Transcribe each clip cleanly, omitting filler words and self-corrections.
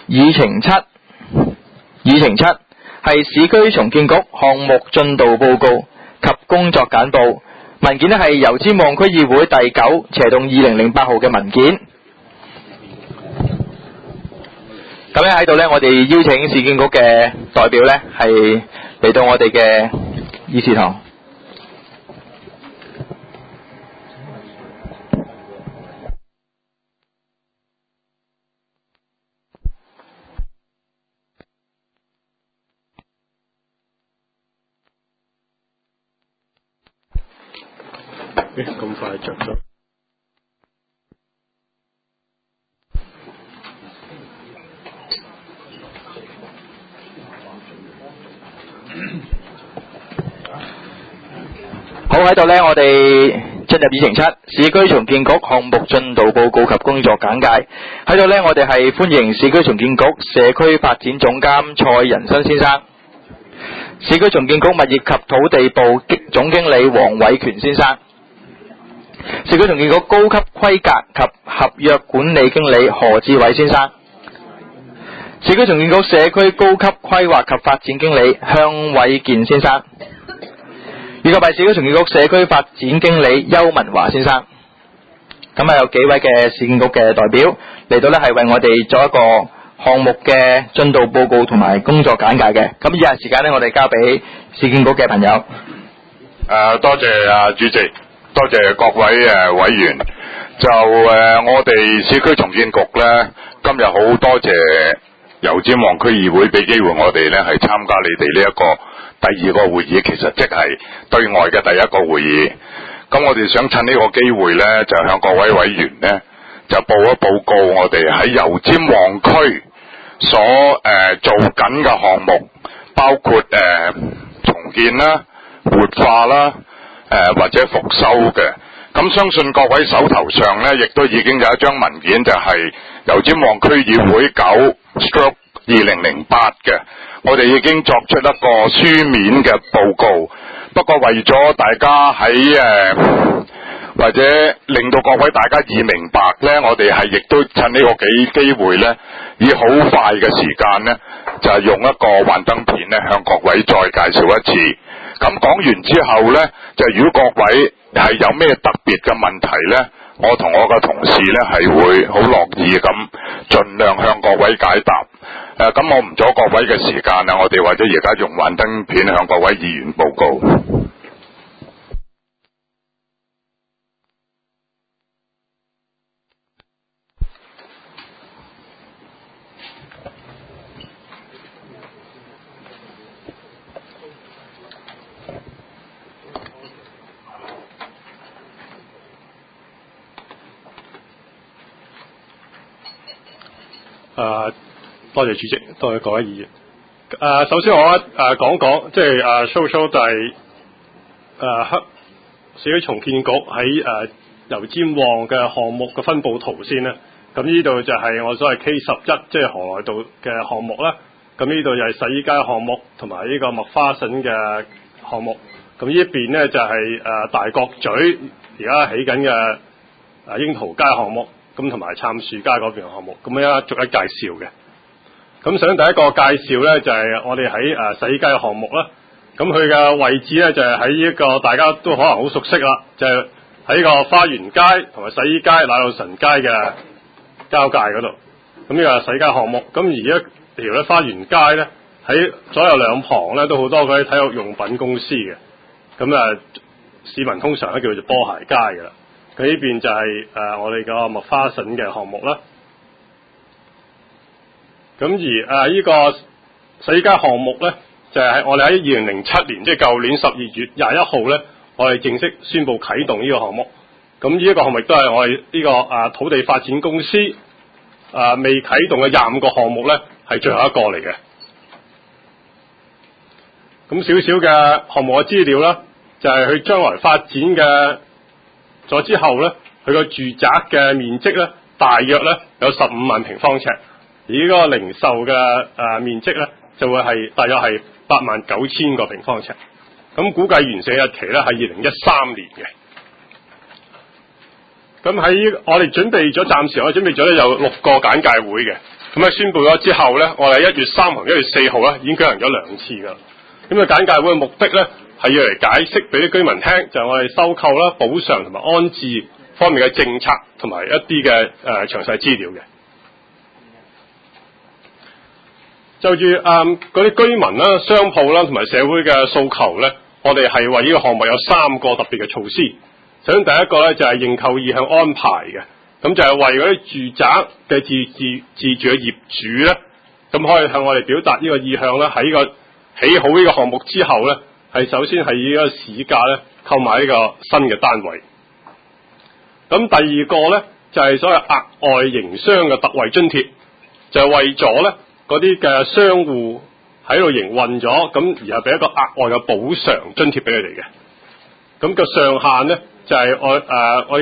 議程七係市區重建局項目進度報告及工作簡報文件，係油尖旺區議會第9/2008號嘅文件。咁咧喺度呢，我哋邀請市建局嘅代表呢，係嚟到我哋嘅議事堂。 咁快着咗。 好，喺度呢，我哋進入議程七，市區重建局項目進度報告及工作簡介。喺度呢，我哋係歡迎市區重建局社區發展總監蔡仁新先生，市區重建局物業及土地部總經理黃偉權先生，市區重建局高級規格及合約管理經理何志偉先生，市區重建局社區高級規劃及發展經理向偉健先生，以及係市區重建局社區發展經理邱文華先生。咁啊，有幾位嘅市建局嘅代表嚟到呢，係為我哋做一個項目嘅進度報告同埋工作簡介嘅。咁以下時間呢，我哋交俾市建局嘅朋友。 多謝主席，多謝各位委員。就我哋市區重建局呢，今日好多謝油尖旺區議會俾機會我哋呢係參加你哋呢一個第二個會議，其實即係對外嘅第一個會議。咁我哋想趁呢個機會呢，就向各位委員呢，就報一報告我哋喺油尖旺區所做緊嘅項目，包括重建啦、活化啦、或者復修嘅。咁相信各位手頭上呢，亦都已經有一張文件，就係油尖旺區議會9/2008嘅。我哋已經作出一個書面嘅報告，不過為咗大家喺或者令到各位大家易明白呢，我哋係亦都趁呢個機會呢，以好快嘅時間呢，就係用一個幻燈片呢，向各位再介紹一次。咁講完之後呢，就如果各位係有咩特別嘅問題呢，我同我嘅同事呢係會好樂意咁盡量向各位解答。咁我唔阻各位嘅時間啦，我哋或者而家用幻燈片向各位議員報告。 多謝主席，多謝各位議員。首先我講講，即係show 就係市區重建局喺油尖旺嘅項目嘅分佈圖先啦。咁呢度就係我所謂 K11，即係河內道嘅項目啦。咁呢度就係洗衣街項目同埋呢個麥花臣嘅項目。咁呢一邊呢，就係大角咀而家起緊嘅櫻桃街項目，咁同埋杉樹街嗰邊嘅項目。咁樣逐一介紹嘅。咁首先第一個介紹呢，就係我哋喺洗衣街嘅項目啦。咁佢嘅位置呢，就係喺呢個大家都可能好熟悉啦，就係喺個花園街同埋洗衣街、奶路臣街嘅交界嗰度。咁呢個洗衣街項目，咁而一條咧花園街呢，喺左右兩旁呢，都好多嗰啲體育用品公司嘅。咁市民通常咧叫做波鞋街嘅啦。佢呢邊就係我哋個麥花臣嘅項目啦。咁而呢個洗衣街項目呢，就係我哋喺2007年，即係舊年12月21號呢，我哋正式宣布啟動呢個項目。咁呢一個項目亦都係我哋呢個土地發展公司未啟動嘅25個項目呢，係最後一個嚟嘅。咁少少嘅項目嘅資料啦，就係佢將來發展嘅咗之後呢，佢個住宅嘅面積呢，大約呢有15萬平方尺。而呢個零售嘅面積呢，就會係大約係89000個平方尺。咁估計完成日期呢係2013年嘅。咁喺我哋準備咗，暫時我準備咗呢有6個簡介會嘅。 咁喺宣佈咗之後咧，我哋1月3號、1月4號咧已經舉行咗2次㗎啦。咁啊簡介會嘅目的咧係要嚟解釋俾啲居民聽，就係我哋收購啦、補償同埋安置方面嘅政策同埋一啲嘅詳細資料嘅。就住嗰啲居民啦、商鋪啦同埋社會嘅訴求咧，我哋係為呢個項目有3個特別嘅措施。首先第一個咧就係認購意向安排嘅，咁就係為嗰啲住宅嘅自住嘅業主咧，咁可以向我哋表達呢個意向咧，喺呢個起好呢個項目之後咧，係首先係以呢個市價咧購買呢個新嘅單位。咁第二個咧就係所謂額外營商嘅特惠津貼，就係為咗咧嗰啲嘅商戶喺度營運咗，咁而係俾一個額外嘅補償津貼俾佢哋嘅。咁個上限咧就係我呢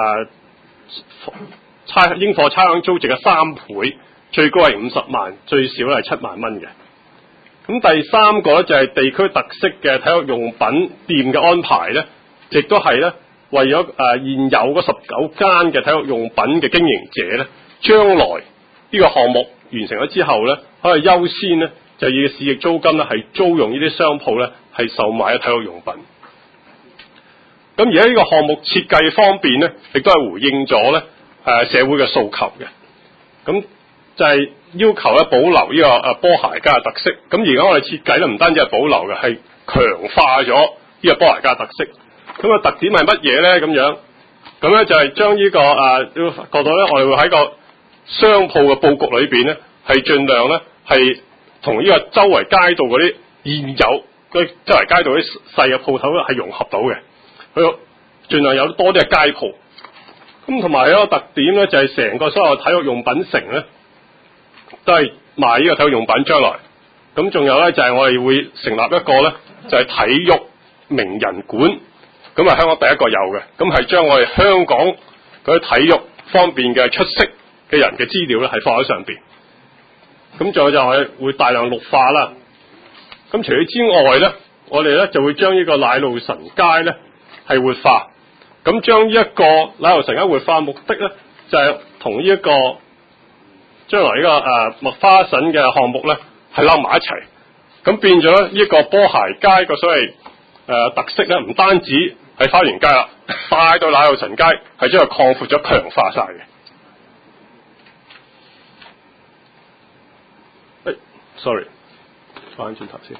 個應課差餉租值嘅3倍，最高係50萬，最少係7萬蚊嘅。咁第三個咧就係地區特色嘅體育用品店嘅安排咧，亦都係咧為咗現有嗰19間嘅體育用品嘅經營者咧，將來呢個項目完成咗之後咧，可以優先咧就以市值租金咧係租用呢啲商鋪咧係售賣體育用品。咁而喺呢個項目設計方面咧，亦都係回應咗咧社會嘅訴求嘅。咁就係要求咧保留呢個波鞋街嘅特色。咁而家我哋設計咧唔單止係保留嘅，係強化咗呢個波鞋街嘅特色。咁啊特點係乜嘢咧？咁咧就係將呢個要覺到咧，我哋會喺個商鋪嘅佈局裏邊咧，係盡量咧係同呢個周圍街道嗰啲現有嗰周圍街道啲細嘅鋪頭咧係融合到嘅。佢盡量有多啲嘅街鋪。咁同埋一個特點咧，就係成個所有體育用品城咧，都係賣呢個體育用品。將來咁仲有咧，就係我哋會成立一個咧，就係體育名人館。咁係香港第一個有嘅，咁係將我哋香港嗰啲體育方面嘅出色嘅人嘅資料咧，係放喺上邊。咁仲有就係會大量綠化啦。咁除此之外咧，我哋咧就會將呢個奶路臣街咧係活化。咁將呢一個奶路臣街活化目的咧，就係同呢一個將來呢個麥花臣嘅項目咧係撈埋一齊。咁變咗呢一個波鞋街個所謂特色咧，唔單止係花園街啦，帶到奶路臣街係將佢擴闊咗、強化晒嘅。sorry， 翻轉頭先，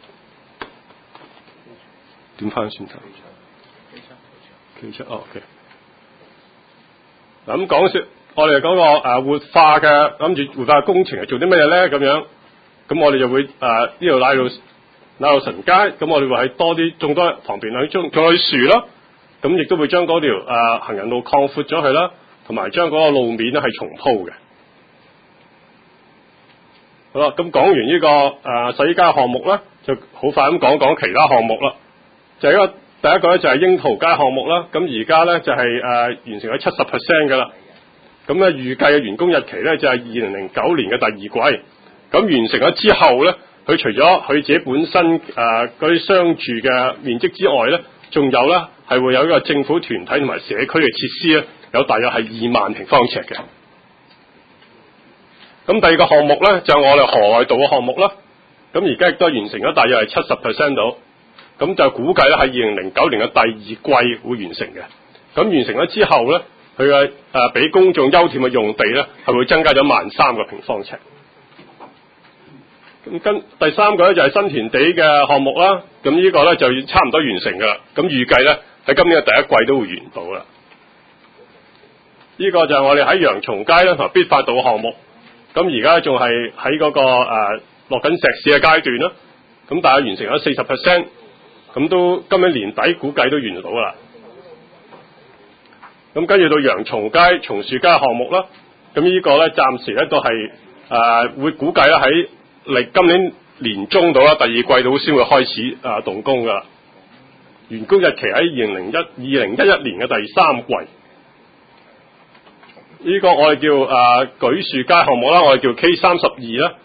點翻轉頭？企出OK。嗱咁講説，我哋嗰個活化嘅諗住活化嘅工程係做啲咩咧？咁樣，咁我哋就會呢度奶路臣街，咁我哋會喺種多旁邊種啲樹啦，咁亦都會將嗰條行人路擴闊咗佢啦，同埋將嗰個路面咧係重鋪嘅。好啦，咁講完呢個洗衣街項目啦，就好快咁講其他項目啦。就係第一個咧就係櫻桃街項目啦，咁而家咧就係完成咗70% 嘅啦。咁咧預計嘅完工日期咧就係2009年嘅第2季。咁完成咗之後咧，佢除咗佢自己本身嗰啲商住嘅面積之外咧，仲有咧係會有一個政府團體同埋社區嘅設施咧，有大約係2萬平方尺嘅。咁第二個項目咧就係我哋河內道嘅項目啦。咁而家亦都完成咗大約係70% 到。咁就估計咧喺2009年嘅第2季會完成嘅。咁完成咗之後咧，佢嘅俾公眾優添嘅用地咧係會增加咗13000個平方尺。咁第三個咧就係新田地嘅項目啦。咁呢個咧就差唔多完成噶啦。咁預計咧喺今年嘅第1季都會完到啦。呢個就係我哋喺洋松街咧同埋必發道嘅項目。咁而家仲係喺嗰個落緊石屎嘅階段啦。咁大概完成咗40%。咁都今年年底估計都完到噶啦。咁跟住到洋松街、松樹街項目啦。咁呢個咧暫時咧都係會估計咧喺今年年中到啦，第2季度先會開始動工噶啦。完工日期喺2011年嘅第3季。呢個我哋叫舉樹街項目啦，我哋叫 K32啦。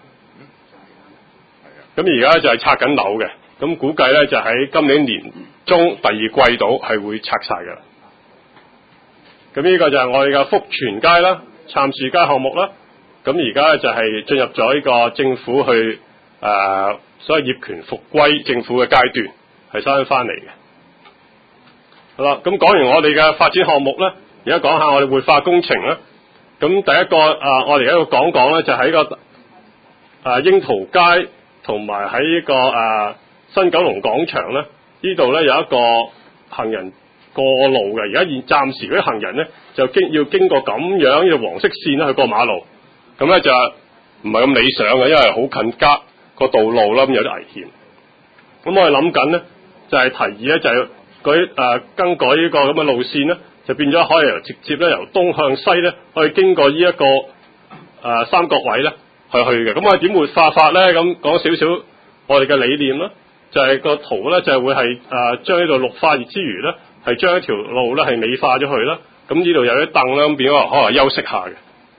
咁而家就係拆緊樓嘅。咁估計咧就喺今年年中第2季度係會拆晒㗎啦。咁呢個就係我哋嘅福全街啦、杉樹街項目啦。 咁而家就係進入咗呢個政府去所謂業權復歸政府嘅階段，係收翻嚟嘅。好啦，咁講完我哋嘅發展項目咧，而家講下我哋活化工程啦。咁第一個我哋而家要講講咧，就喺個櫻桃街同埋喺呢個新九龍廣場咧，呢度咧有一個行人過路嘅。而家暫時嗰啲行人咧就要經過咁樣呢個黃色線咧去過馬路，咁咧就唔係咁理想嘅，因為好近街個道路啦，咁有啲危險。咁我哋諗緊咧就係提議咧就係更改呢個咁嘅路線咧，就變咗可以直接咧由東向西咧去經過呢一個三角位咧去嘅。咁我哋點活化法咧？咁講少少我哋嘅理念啦，就係個圖咧就係會係將呢度綠化之餘咧，係將一條路咧係美化咗佢啦。咁呢度有啲凳啦，咁變咗可能休息下嘅。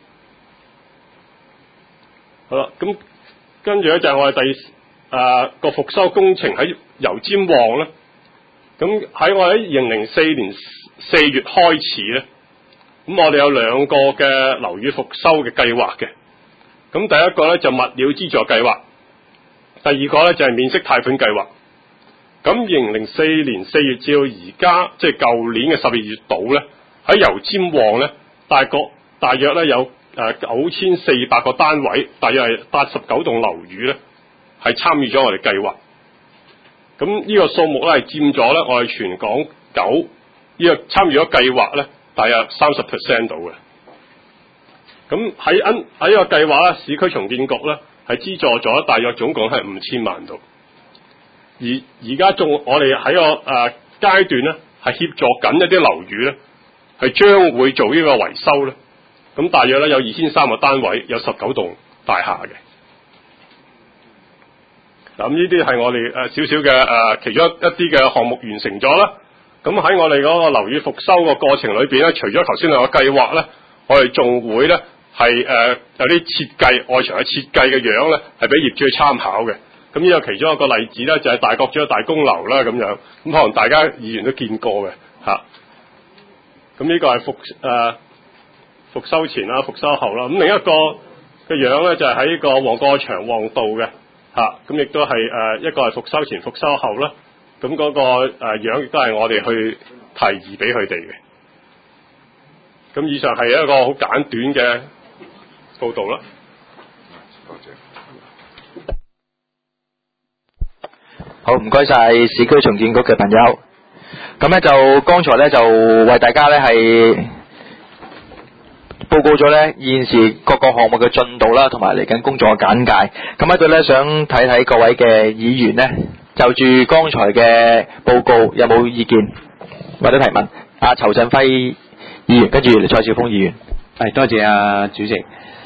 好啦，咁跟住咧就係我哋第個復修工程喺油尖旺咧。咁喺我喺2004年4月開始咧，咁我哋有2個嘅樓宇復修嘅計劃嘅。咁第一個咧就物料資助計劃，第二個咧就係免息貸款計劃。咁2004年4月至到而家，即係舊年嘅12月度咧，喺油尖旺咧，大約咧有9400個單位，大約係89棟樓宇咧，係參與咗我哋計劃。咁呢個數目咧係佔咗咧我哋全港呢個參與咗計劃咧，大約30% 到嘅。咁喺呢個計劃咧，市區重建局咧係資助咗大約總共係5000萬度。而家我哋喺個階段咧係協助緊一啲樓宇咧係將會做呢個維修咧。咁大約咧有2300個單位，有19棟大廈嘅。咁呢啲係我哋少少嘅其中一啲嘅項目完成咗啦。咁喺我哋嗰個樓宇復修個過程裏邊咧，除咗頭先兩個計劃咧，我哋仲會咧係有啲設計外牆嘅設計嘅樣咧，係俾業主去參考嘅。咁呢個其中一個例子咧，就係大角咀嘅大公樓啦咁樣。咁可能大家議員都見過嘅嚇。咁呢個係復修前啦，復修後啦。咁另一個嘅樣咧，就係喺個旺角長旺道嘅。咁亦都係一個係復修前復修後啦，咁嗰個樣亦都係我哋去提議俾佢哋嘅。咁以上係一個好簡短嘅報導啦。多謝。 好，唔該晒市區重建局嘅朋友。咁咧就剛才咧就為大家咧係報告咗咧現時各個項目嘅進度啦，同埋嚟緊工作嘅簡介。咁喺度咧想睇睇各位嘅議員咧，就住剛才嘅報告有冇意見或者提問？仇振輝議員，跟住蔡少峰議員。 係，多謝主席。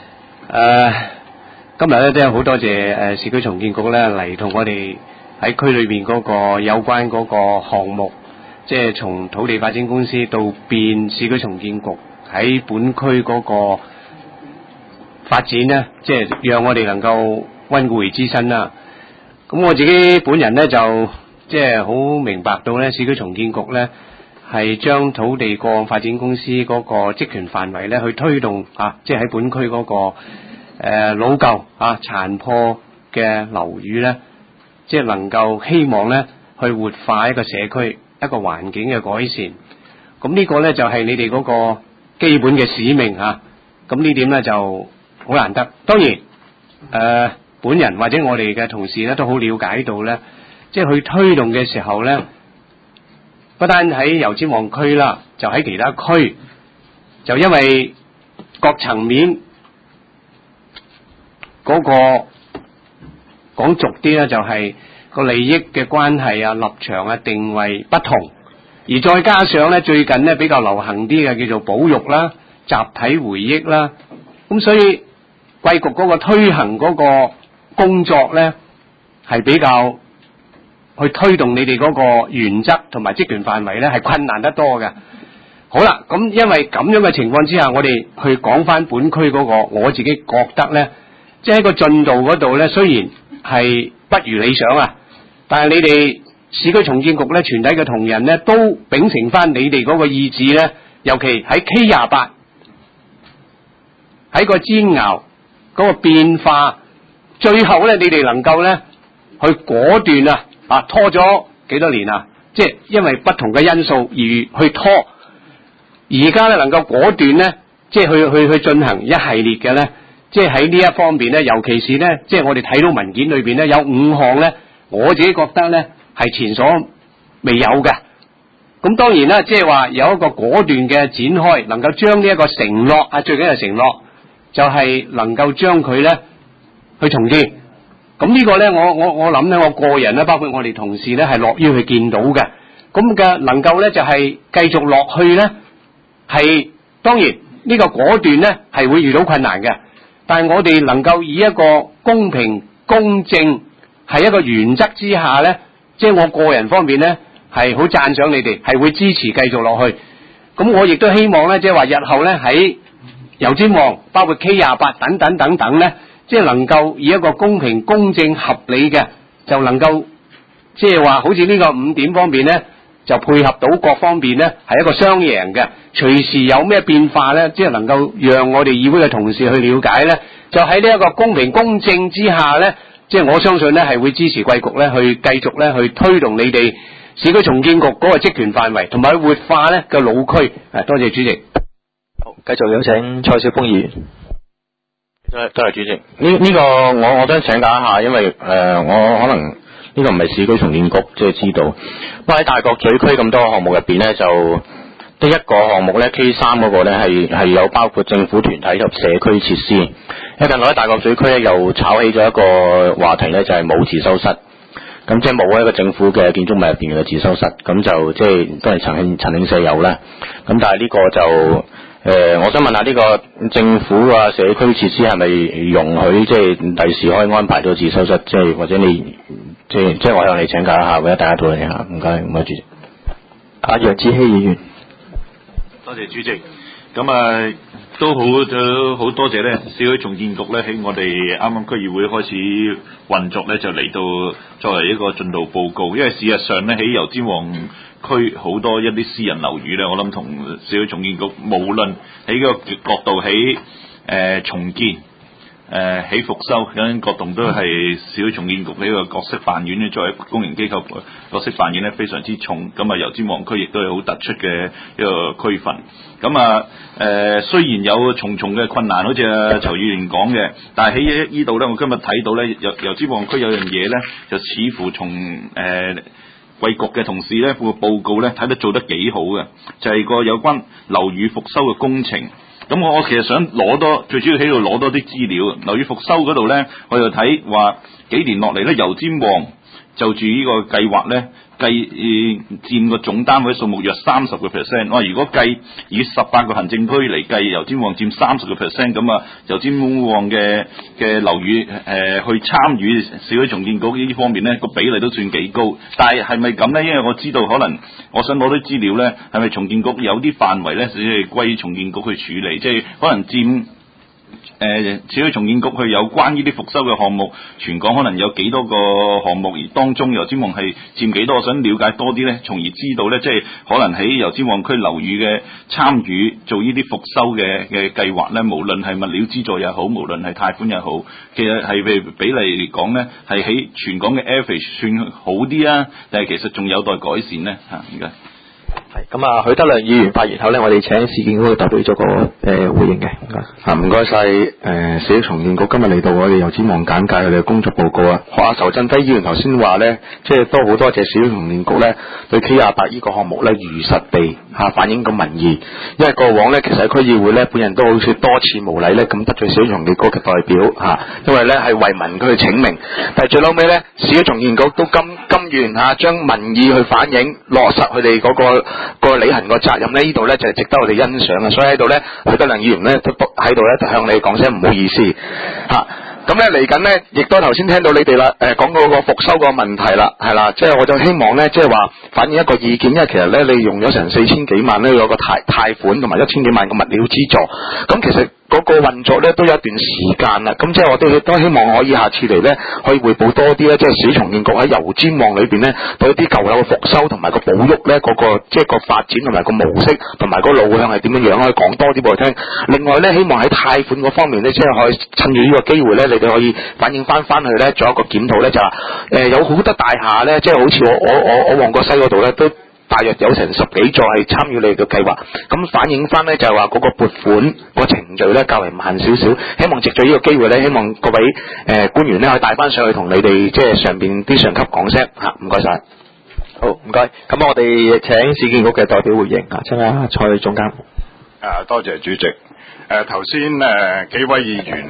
今日咧都有好多謝市區重建局咧嚟同我哋喺區裏邊嗰個有關嗰個項目，即係從土地發展公司到變市區重建局。喺本區嗰個發展咧，即係讓我哋能夠溫故而知新啦。咁我自己本人咧就即係好明白到咧，市區重建局咧係將土地個案發展公司嗰個職權範圍咧去推動即係喺本區嗰個老舊殘破嘅樓宇咧，即係能夠希望咧去活化一個社區一個環境嘅改善。咁呢個咧就係你哋嗰個基本嘅使命咁呢點咧就好難得。當然本人或者我哋嘅同事咧都好了解到咧，即係去推動嘅時候咧，不單喺油尖旺區啦，就喺其他區，就因為各層面嗰個講俗啲咧，就係個利益嘅關係立場定位不同。而再加上咧，最近咧比較流行啲嘅叫做保育啦、集體回憶啦，咁所以貴局嗰個推行嗰個工作咧，係比較去推動你哋嗰個原則同埋職權範圍咧，係困難得多嘅。好啦，咁因為咁樣嘅情況之下，我哋去講翻本區嗰個，我自己覺得咧，即係喺個進度嗰度咧，雖然係不如理想但係你哋市區重建局咧，全體嘅同仁咧，都秉承翻你哋嗰個意志咧，尤其喺 K28 喺個煎熬嗰個變化，最後咧你哋能夠咧去果斷拖咗幾多年啊？即係因為不同嘅因素而去拖，而家咧能夠果斷咧，即係去進行一系列嘅咧，即係喺呢一方面咧，尤其是咧，即係我哋睇到文件裏邊咧有5項咧，我自己覺得咧係前所未有嘅。咁當然啦，即係話有一個果斷嘅展開，能夠將呢一個承諾最緊要係承諾，就係能夠將佢咧去重建。咁呢個咧，我諗咧，我個人咧，包括我哋同事咧，係樂於去見到嘅。咁嘅能夠咧，就係繼續落去咧，係當然呢個果斷咧係會遇到困難嘅，但係我哋能夠以一個公平公正係一個原則之下咧，即係我個人方面咧係好讚賞你哋，係會支持繼續落去。咁我亦都希望咧，即係話日後咧喺油尖旺，包括 K28 等等咧。即係能夠以一個公平、公正、合理嘅，就能夠即係話，好似呢個5點方面咧，就配合到各方面咧，係一個雙贏嘅。隨時有咩變化咧，即係能夠讓我哋議會嘅同事去了解咧，就喺呢一個公平公正之下咧，即係我相信咧係會支持貴局咧去繼續咧去推動你哋市區重建局嗰個職權範圍，同埋活化咧嘅老區。多謝主席。 好，繼續有請蔡少峰議員。 多謝主席。呢個我想請教一下，因為我可能呢個唔係市區重建局即係知道，不過喺大角咀區咁多項目入邊咧，就得一個項目咧 K3 嗰個咧係有包括政府團體及社區設施。因為近來喺大角咀區咧又炒起咗一個話題咧，就係冇自修室。咁即係冇一個政府嘅建築物入邊嘅自修室，咁就即係都係陳慶社有啦。咁但係呢個就我想問下呢個政府啊社區設施係咪容許即係第時可以安排到自修室，即係或者你即係我向你請教一下，或者大家討論一下。唔該主席。 楊志希議員。 多謝主席。咁都好多謝咧，市區重建局咧喺我哋啱啱區議會開始運作咧，就嚟到作為一個進度報告。因為事實上咧喺油尖旺區好多一啲私人樓宇咧，我諗同市區重建局無論喺個角度喺重建喺復修等角度都係市區重建局呢個角色扮演咧，作為公營機構角色扮演咧非常之重。咁油尖旺區亦都係好突出嘅一個區份。咁雖然有重重嘅困難，好似曹議員講嘅，但係喺呢度咧，我今日睇到咧油尖旺區有樣嘢咧，就似乎從貴局嘅同事咧個報告咧睇得做得幾好嘅，就係個有關樓宇復修嘅工程。咁我其實想最主要喺度攞多啲資料。樓宇復修嗰度咧，我就睇話幾年落嚟咧，油尖旺就住呢個計劃咧，佔個總單位數目約30%。我話如果以18個行政區嚟計，油尖旺佔30%，咁油尖旺嘅樓宇去參與市區重建局呢方面咧，個比例都算幾高。但係咪咁咧？因為我知道可能我想攞啲資料咧，係咪重建局有啲範圍咧，只係歸重建局去處理，即係可能佔市區重建局去有關呢啲復修嘅項目，全港可能有幾多個項目，而當中油尖旺係佔幾多？我想了解多啲咧，從而知道咧，即係可能喺油尖旺區樓宇嘅參與做呢啲復修嘅計劃咧，無論係物料資助又好，無論係貸款又好，其實係比例嚟講咧，係喺全港嘅 average 算好啲啊，但係其實仲有待改善咧嚇。唔該。 係咁許德亮議員發言後咧，我哋請市建局嘅代表做個回應嘅。 唔該晒市區重建局今日嚟到我哋油尖旺簡介佢哋嘅工作報告啊。阿仇振輝議員頭先話咧，即係都好多謝市區重建局咧對 K28呢個項目咧如實地反映個民意。因為過往咧其實喺區議會咧本人都好似多次無禮咧咁得罪市區重建局嘅代表因為咧係為民佢去請命，但係最嬲尾咧市區重建局都甘願將民意去反映落實佢哋嗰個履行個責任咧，呢度咧就係值得我哋欣賞嘅。所以喺度咧，許德亮議員咧都喺度咧向你講聲唔好意思咁咧嚟緊咧，亦都頭先聽到你哋啦，講到個復修個問題啦，係啦，即係我就希望咧，即係話反映一個意見，因為其實咧你用咗成4000幾萬咧，有個貸款同埋1000幾萬個物料資助，咁其實嗰個運作咧都有一段時間啦，咁即係我哋都希望可以下次嚟咧可以匯報多啲咧，即係市重建局喺油尖旺裏邊咧對一啲舊樓嘅復修同埋個保育咧嗰個即係個發展同埋個模式同埋個路向係點樣樣，可以講多啲俾我聽。另外咧，希望喺貸款嗰方面咧，即係可以趁住呢個機會咧，你哋可以反映翻去咧，做一個檢討咧，就話有好多大廈咧，即係好似我旺角西嗰度咧都。大約有成10幾座係參與你哋嘅計劃，咁反映翻咧就係話嗰個撥款個程序咧較為慢少少，希望藉住呢個機會咧，希望各位官員咧可以帶翻上去同你哋即係上邊啲上級講聲嚇，唔該晒。 好，唔該。咁我哋請市建局嘅代表回應嚇，請蔡總監。 多謝主席。頭先幾位議員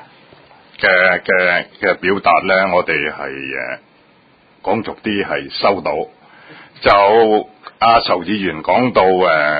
嘅表達咧，我哋係講俗啲係收到。就阿仇議員講到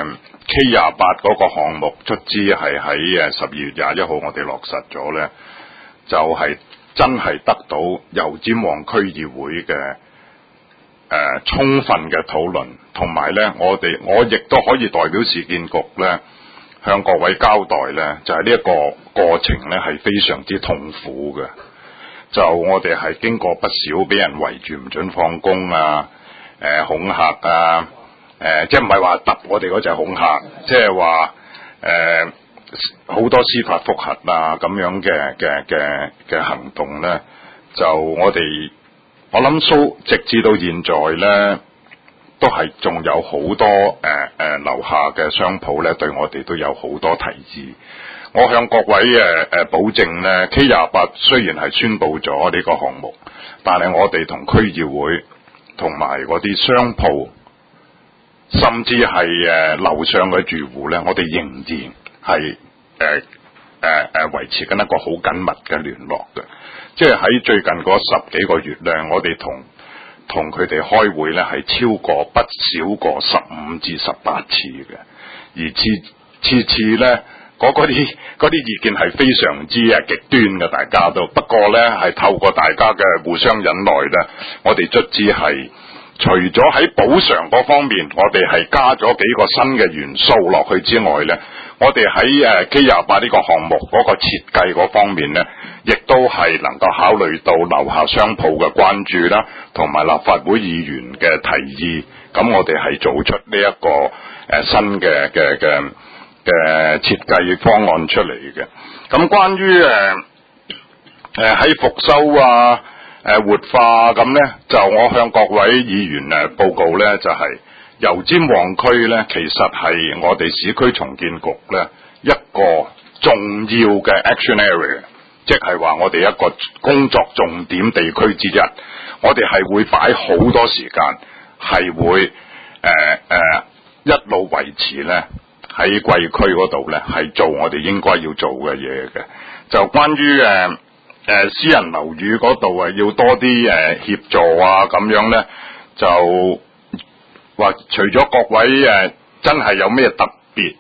K28嗰個項目卒之係喺12月21號我哋落實咗咧，就係真係得到油尖旺區議會嘅充分嘅討論，同埋咧我亦都可以代表市建局咧向各位交代咧，就係呢一個過程咧係非常之痛苦嘅。就我哋係經過不少俾人圍住唔准放工啊。恐嚇啊！即係唔係話揼我哋嗰隻恐嚇，即係話好多司法覆核啊咁樣嘅行動咧，就我諗直至到現在咧，都係仲有好多樓下嘅商鋪咧，對我哋都有好多提議。我向各位保證咧 ，K28 雖然係宣布咗呢個項目，但係我哋同區議會。同埋嗰啲商鋪，甚至係樓上嘅住戶咧，我哋仍然係維持緊一個好緊密嘅聯絡嘅。即係喺最近嗰10幾個月咧，我哋同佢哋開會咧係超過不少過15至18次嘅，而次次咧嗰啲意見係非常之極端嘅，大家都不過咧係透過大家嘅互相忍耐咧，我哋卒之係除咗喺補償嗰方面，我哋係加咗幾個新嘅元素落去之外咧，我哋喺K28呢個項目嗰個設計嗰方面咧，亦都係能夠考慮到樓下商鋪嘅關注啦，同埋立法會議員嘅提議，咁我哋係做出呢一個新嘅設計方案出嚟嘅。咁關於喺復修啊、活化咁咧，就我向各位議員報告咧，就係油尖旺區咧，其實係我哋市區重建局咧一個重要嘅 action area， 即係話我哋一個工作重點地區之一。我哋係會擺好多時間，係會一路維持咧。喺貴區嗰度咧，係做我哋應該要做嘅嘢嘅。就關於私人樓宇嗰度要多啲協助啊，咁樣咧就話除咗各位真係有咩特別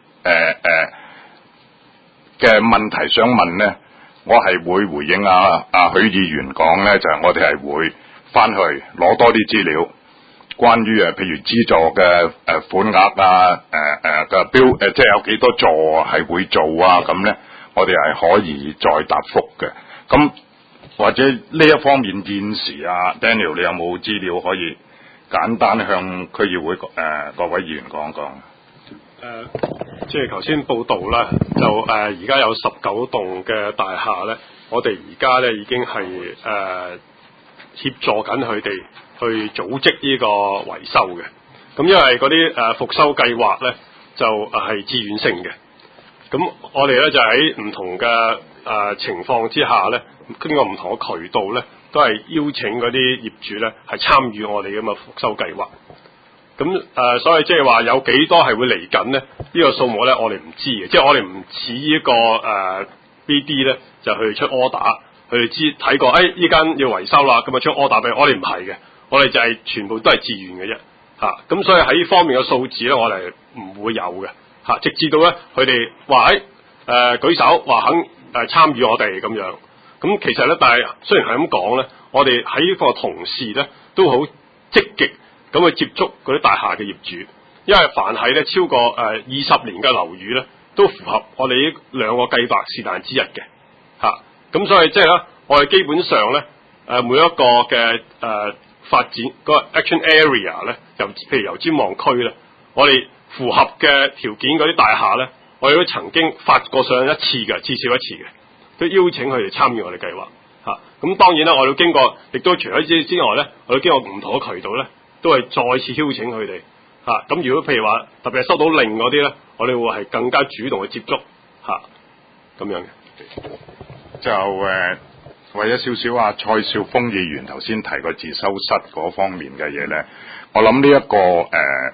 嘅問題想問咧，我係會回應許議員講咧，就係我哋係會翻去攞多啲資料。關於譬如資助嘅款額啊，嘅標即係有幾多座係會做啊，咁咧我哋係可以再答覆嘅。咁或者呢一方面現時Daniel 你有冇資料可以簡單向區議會各位議員講講？ 即係頭先報道啦，就而家有19棟嘅大廈咧，我哋而家咧已經係協助緊佢哋去組織呢個維修嘅。咁因為嗰啲復修計劃咧就係自願性嘅，咁我哋咧就喺唔同嘅情況之下咧，經過唔同嘅渠道咧，都係邀請嗰啲業主咧係參與我哋咁嘅復修計劃。咁所以即係話有幾多係會嚟緊咧？呢個數目咧我哋唔知嘅，即係我哋唔似呢個BD 咧就去出 order， 佢哋睇過呢間要維修啦，咁啊出 order 俾我哋唔係嘅，我哋就係全部都係自願嘅啫嚇。咁所以喺呢方面嘅數字咧，我哋唔會有嘅嚇，直至到咧佢哋話舉手話肯參與我哋咁樣。咁其實咧，但係雖然係咁講咧，我哋喺呢個同事咧都好積極咁去接觸嗰啲大廈嘅業主，因為凡係咧超過20年嘅樓宇咧， 都符合我哋呢兩個計劃是但之一嘅嚇。咁所以即係咧，我哋基本上咧每一個嘅發展嗰個 action area 咧，譬如油尖旺區咧，我哋符合嘅條件嗰啲大廈咧，我哋都曾經發過上一次嘅，至少一次嘅，都邀請佢哋參與我哋計劃嚇。咁當然啦，我哋經過，亦都除咗之外咧，我哋經過唔同嘅渠道咧，都係再次邀請佢哋嚇。咁如果譬如話特別係收到令嗰啲咧，我哋會係更加主動去接觸嚇咁樣嘅。 就為咗少少蔡少峰議員頭先提個自修室嗰方面嘅嘢咧，我諗呢一個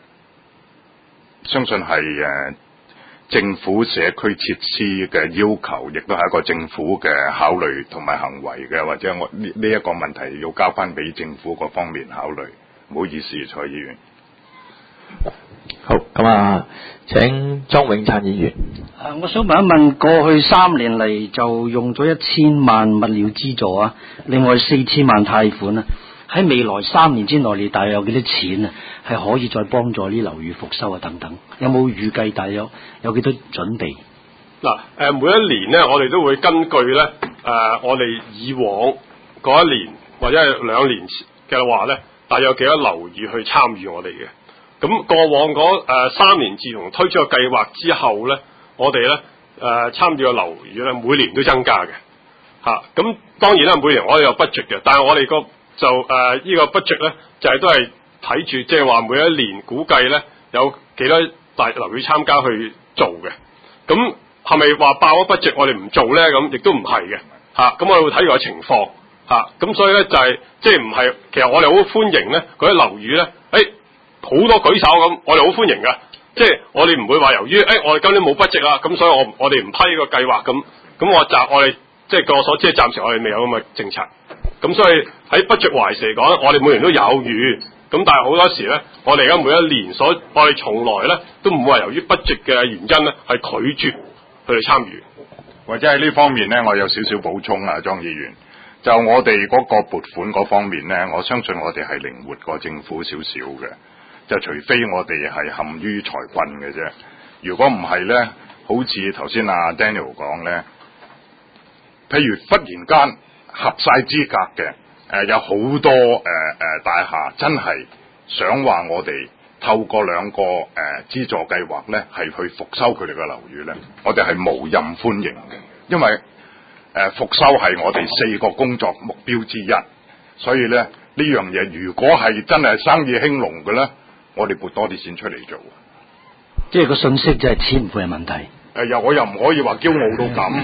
相信係政府社區設施嘅要求，亦都係一個政府嘅考慮同埋行為嘅，或者我呢一個問題要交翻俾政府嗰方面考慮。唔好意思，蔡議員。 好，咁啊，請莊永燦議員。 我想問一問，過去3年嚟就用咗1000萬物料資助啊，另外4000萬貸款啊，喺未來3年之內，你大約有幾多錢啊？係可以再幫助啲樓宇復修啊等等，有冇預計大約有幾多準備？ 嗱，每一年咧，我哋都會根據咧我哋以往嗰一年或者係2年嘅話咧，大約有幾多樓宇去參與我哋嘅。咁過往嗰3年自從推出個計劃之後咧，我哋咧參與嘅樓宇咧每年都增加嘅嚇。咁當然啦，每年我哋有 budget 嘅，但係我哋個就呢個 budget 咧就係都係睇住即係話每一年估計咧有幾多大樓宇參加去做嘅。咁係咪話爆咗 budget 我哋唔做咧？咁亦都唔係嘅嚇。咁我哋會睇住個情況嚇。咁所以咧就係即係唔係，其實我哋好歡迎咧嗰啲樓宇咧，好多舉手咁，我哋好歡迎㗎。即係我哋唔會話由於我哋今年冇 budget啦，咁所以我哋唔批個計劃咁。咁我哋即係據我所知，暫時我哋未有咁嘅政策。咁所以喺 budget wise嚟講，我哋每年都有餘。咁但係好多時咧，我哋而家每一年我哋從來咧都唔會話由於 budget 嘅原因咧係拒絕佢哋參與。 或者喺呢方面咧，我有少少補充啊，莊議員。就我哋嗰個撥款嗰方面咧，我相信我哋係靈活過政府少少嘅。就除非我哋係陷於財困嘅啫，如果唔係咧，好似頭先阿 Daniel 講咧，譬如忽然間合晒資格嘅，有好多大廈真係想話我哋透過2個資助計劃咧，係去復修佢哋嘅樓宇咧，我哋係無任歡迎嘅，因為復修係我哋4個工作目標之一，所以咧呢樣嘢如果係真係生意興隆嘅咧，我哋撥多啲錢出嚟做， 即係個信息就係錢唔會係問題。 我又唔可以話驕傲到咁。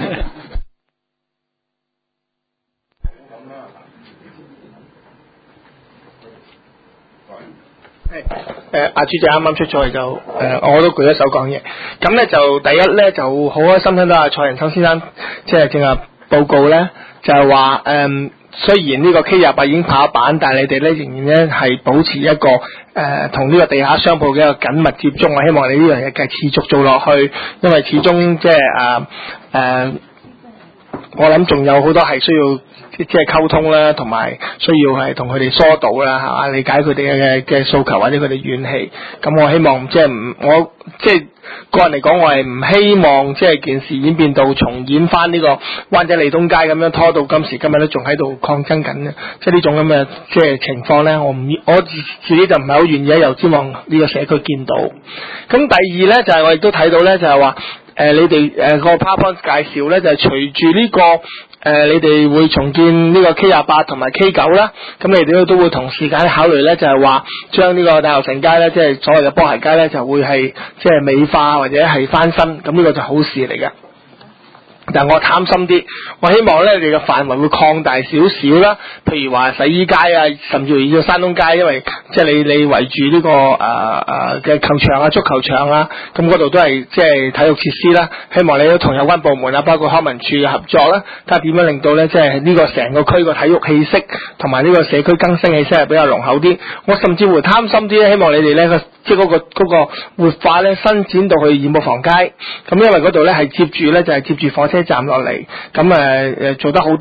阿主席啱啱出咗嚟就我都舉一手講嘢。咁咧就第一咧就好開心聽到阿蔡仁秋先生即係正話報告咧，就係話雖然呢個 K28 已經跑板，但係你哋咧仍然咧係保持一個同呢個地下商鋪嘅一個緊密接觸。我希望你呢樣嘢繼續持續做落去，因為始終即係我諗仲有好多係需要即係溝通啦，同埋需要係同佢哋疏導啦，係嘛，理解佢哋嘅訴求或者佢哋怨氣。咁我希望即係我即係個人嚟講，我係唔希望即係件事演變到重演翻呢個灣仔利東街咁樣拖到今時今日都仲喺度抗爭緊嘅，即係呢種咁嘅即係情況咧，我自己就唔係好願意喺油尖旺呢個社區見到。咁第二咧就係我亦都睇到咧就係話你哋個 PowerPoint 介紹咧就係隨住呢個你哋會重建呢個 K28 同埋 K9 啦，咁你哋都會同時間考慮咧，就係話將呢個大學城街咧，即係所謂嘅波鞋街咧，就會係即係美化或者係翻新，咁呢個就好事嚟嘅。但我貪心啲，我希望咧你嘅範圍會擴大少少啦，譬如話洗衣街啊，甚至乎呢個山東街，因為即係你圍住呢個嘅球場啊、足球場啊，咁嗰度都係即係體育設施啦。希望你都同有關部門啊，包括康文署合作啦，睇下點樣令到咧即係呢個成個區個體育氣息同埋呢個社區更新氣息係比較濃厚啲。我甚至乎貪心啲咧，希望你哋咧即係嗰個活化咧伸展到去染布房街，咁因為嗰度咧係接住咧就係接住火車站落嚟，咁做得好啲，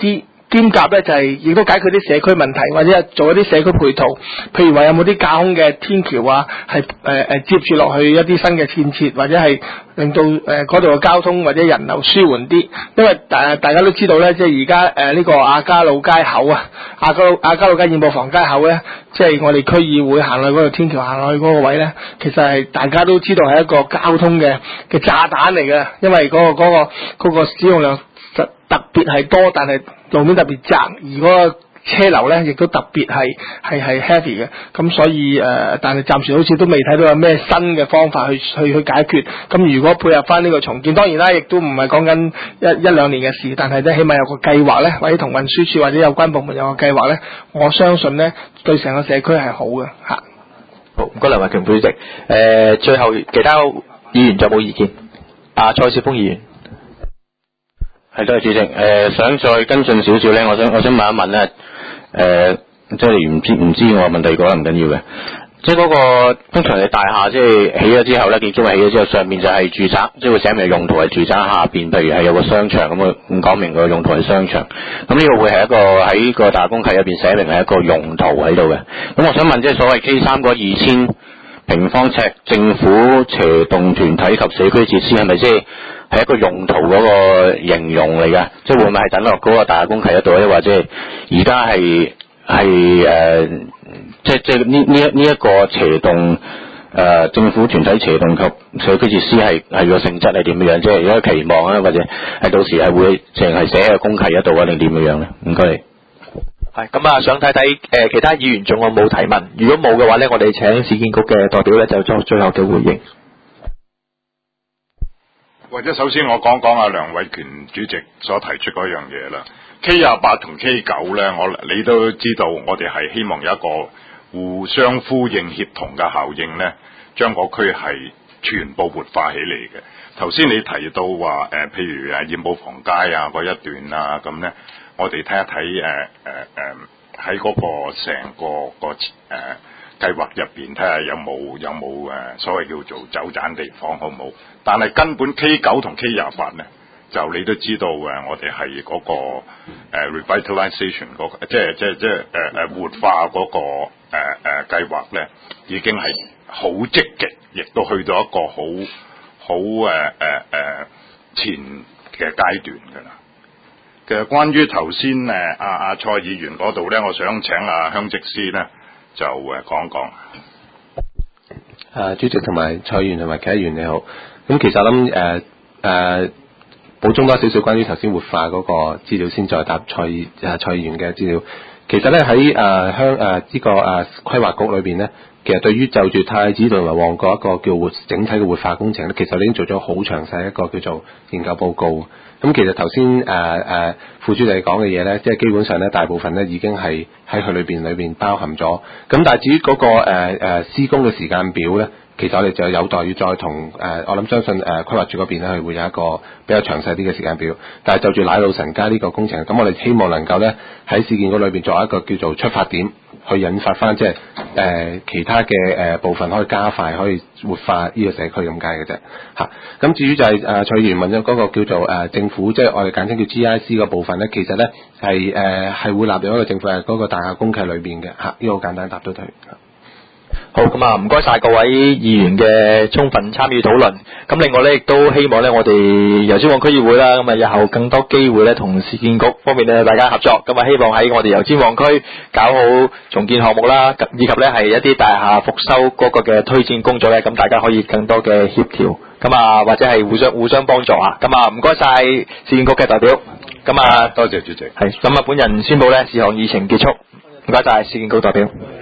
兼夾咧就係亦都解決啲社區問題，或者係做一啲社區配套，譬如話有冇啲架空嘅天橋啊，係接住落去一啲新嘅建設，或者係令到嗰度嘅交通或者人流舒緩啲。因為大家都知道咧，即係而家呢個亞皆老街口啊，亞皆老街燕寶坊街口咧，即係我哋區議會行去嗰度天橋行落去嗰個位咧，其實係大家都知道係一個交通嘅炸彈嚟嘅，因為嗰個使用量特別係多，但係路面特別窄，而嗰個車流咧亦都特別係 heavy 嘅，咁所以但係暫時好似都未睇到有咩新嘅方法去解決。咁如果配合翻呢個重建，當然啦，亦都唔係講緊一兩年嘅事，但係咧起碼有個計劃咧，或者同運輸署或者有關部門有個計劃咧，我相信咧對成個社區係好嘅嚇。 好，唔該梁慧瓊副主席。最後其他議員仲有冇意見？蔡少峰議員。 係，多謝主席。想再跟進少少咧，我想問一問咧，即係唔知我問第二個啦，唔緊要嘅。即係嗰個通常嘅大廈，即係起咗之後咧，建築物起咗之後，上面就係住宅，即係會寫明用途係住宅，下邊譬如係有個商場咁啊，唔講明個用途係商場。咁呢個會係一個喺個大公契入邊寫明係一個用途喺度嘅。咁我想問，即係所謂 K3 嗰2000平方尺政府斜動團體及社區設施係咪即係一個用途嗰個形容嚟㗎？即係會唔會係等落嗰個大公契嗰度咧？或者係而家係即係呢一個斜動政府團體斜動及社區設施係個性質係點樣？即係有一個期望啊，或者係到時係會淨係寫喺個公契嗰度啊，定點樣咧？唔該你。 係咁啊，想睇睇其他議員仲有冇提問？如果冇嘅話咧，我哋請市建局嘅代表咧就作最後嘅回應。 或者首先我講講阿梁偉權主席所提出嗰樣嘢啦。K28 同 K9 咧，你都知道，我哋係希望有一個互相呼應協同嘅效應咧，將個區係全部活化起嚟嘅。頭先你提到話譬如燕寶坊街啊嗰一段啊咁咧。我哋睇一睇喺嗰個成個計劃入邊，睇下有冇所謂叫做走盞地方好冇？但係根本 K9 同 K28咧，就你都知道我哋係嗰個revitalization 嗰個，即係活化嗰個計劃咧，已經係好積極，亦都去到一個好前嘅階段㗎啦。其實關於頭先阿蔡議員嗰度咧，我想請阿香積師咧就講講。 主席同埋蔡議員同埋其他議員你好。咁其實諗補充多少少關於頭先活化嗰個資料，先再答蔡議員嘅資料。其實咧喺呢個規劃局裏邊咧，其實對於就住太子同埋旺角一個叫整體嘅活化工程咧，其實已經做咗好詳細一個叫做研究報告。咁其實頭先副主席講嘅嘢咧，即係基本上咧大部分咧已經係喺佢裏邊包含咗。咁但係至於嗰個施工嘅時間表咧，其實我哋就有待要再同我諗相信規劃署嗰邊咧係會有一個比較詳細啲嘅時間表。但係就住奶路臣街呢個工程，咁我哋希望能夠咧喺市建局裏邊作一個叫做出發點，去引發翻即係其他嘅部分可以加快，可以活化呢個社區咁解嘅啫嚇。咁至於就係蔡議員問咗嗰個叫做政府，即係我哋簡稱叫 GIC 個部分咧，其實咧係會納入一個政府嗰個大廈公契裏邊嘅嚇。呢個好簡單答到佢。 好，咁啊，唔該晒各位議員嘅充分參與討論。咁另外咧，亦都希望咧，我哋油尖旺區議會啦，咁啊，日後更多機會咧，同市建局方面咧，大家合作。咁啊，希望喺我哋油尖旺區搞好重建項目啦，以及咧係一啲大廈復修嗰個嘅推薦工作咧，咁大家可以更多嘅協調。咁啊，或者係互相幫助啊。咁啊，唔該晒市建局嘅代表。咁啊， 多謝主席。 係。咁啊，本人宣布咧，事項議程結束。唔該晒市建局代表。